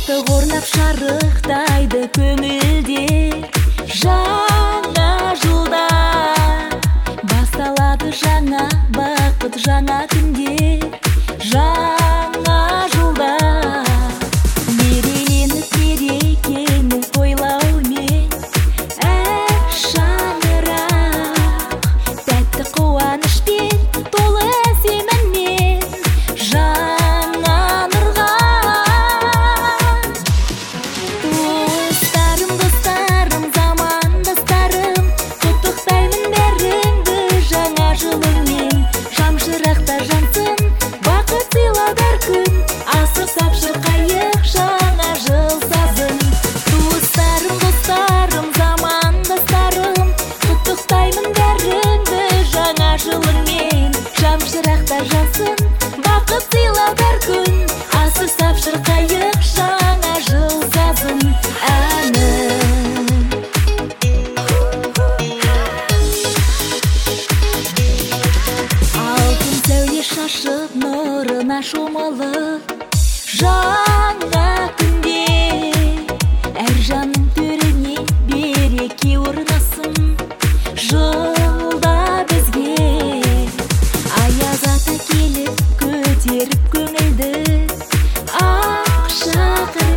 Ыстық орнап шарықтайды көңілдер, жаңа жылда басталады жаңа бақыт, жаңа күндер, жаңа жылда мерейленіп мерекені тойлаумен әр шаңырақ тәтті қуанышпен толы сеніммен жаңа нұрға. Достарым, замандастарым, құттықтаймын бәріңді жаңа жылыңмен. Шамшырақта жансын бақыт сыйладар күн, асырсап шырқайық жаңа жыл сазын. Достарым, замандастарым, құттықтаймын бәріңді жаңа жылыңмен. Шамшырақта жансын бақыт сыйладар күн, асырсап шырқайық жаңа жыл сазын әнін. Алтын сәуле шашып нұрына шомылып жаңа күнде әр жанның төріне береке орнасын жылда бізге. Аяз ата келіп көтеріп көңілді ақ шақыр